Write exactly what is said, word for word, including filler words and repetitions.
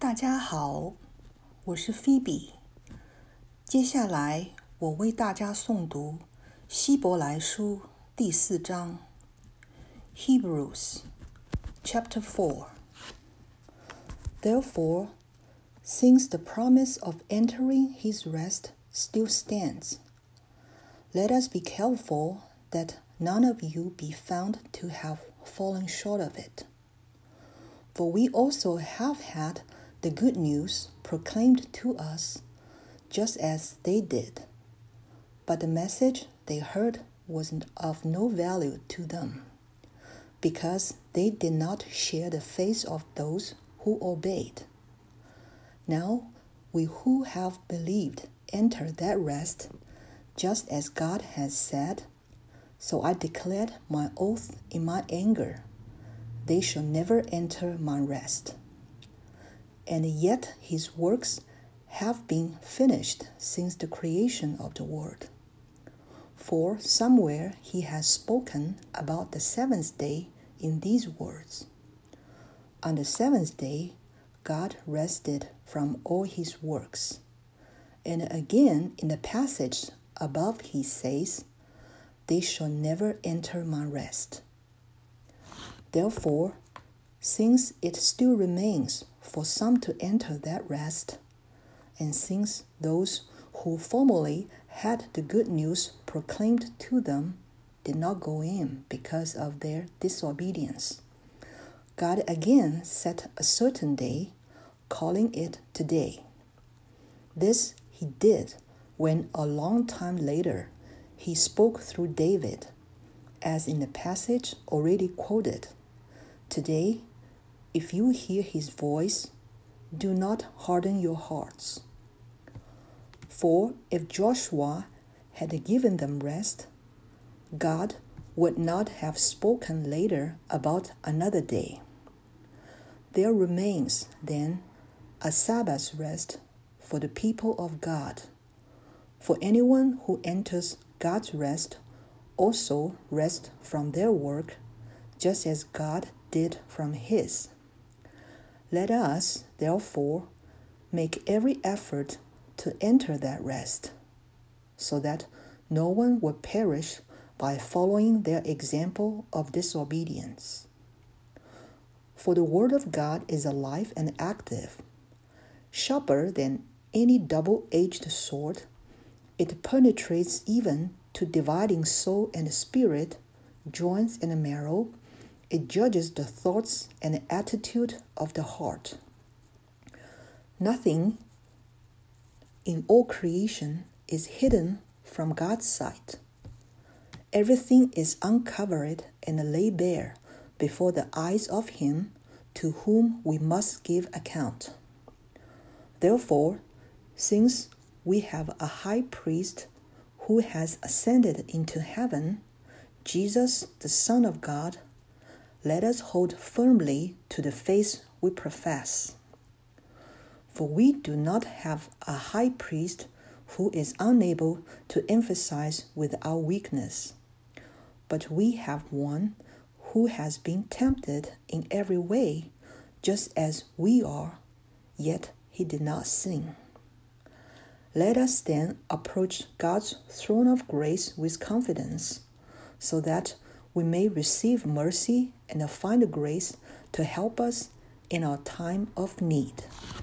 大家好，我是菲比。接下来我为大家诵读希伯来书第四章 Hebrews chapter four. Therefore, since the promise of entering his rest still stands, let us be careful that none of you be found to have fallen short of it. For we also have had the good news proclaimed to us, just as they did. But the message they heard was of no value to them, because they did not share the faith of those who obeyed. Now we who have believed enter that rest, just as God has said, So I declared my oath in my anger, they shall never enter my rest. And yet his works have been finished since the creation of the world. For somewhere he has spoken about the seventh day in these words. On the seventh day, God rested from all his works. And again in the passage above he says, They shall never enter my rest. Therefore, since it still remains for some to enter that rest, and since those who formerly had the good news proclaimed to them did not go in because of their disobedience, God again set a certain day, calling it today. This he did when a long time later he spoke through David, as in the passage already quoted. Today, if you hear his voice, do not harden your hearts. For if Joshua had given them rest, God would not have spoken later about another day. There remains, then, a Sabbath rest for the people of God. For anyone who enters God's rest also rests from their work, just as God did from his. Let us, therefore, make every effort to enter that rest, so that no one will perish by following their example of disobedience. For the word of God is alive and active, sharper than any double-edged sword. It penetrates even to dividing soul and spirit, joints and marrow. It judges the thoughts and attitude of the heart. Nothing in all creation is hidden from God's sight. Everything is uncovered and laid bare before the eyes of him to whom we must give account. Therefore, since we have a high priest who has ascended into heaven, Jesus, the Son of God, let us hold firmly to the faith we profess. For we do not have a high priest who is unable to emphasize with our weakness, but we have one who has been tempted in every way, just as we are, yet he did not sin. Let us then approach God's throne of grace with confidence, so that we may receive mercy and find grace to help us in our time of need.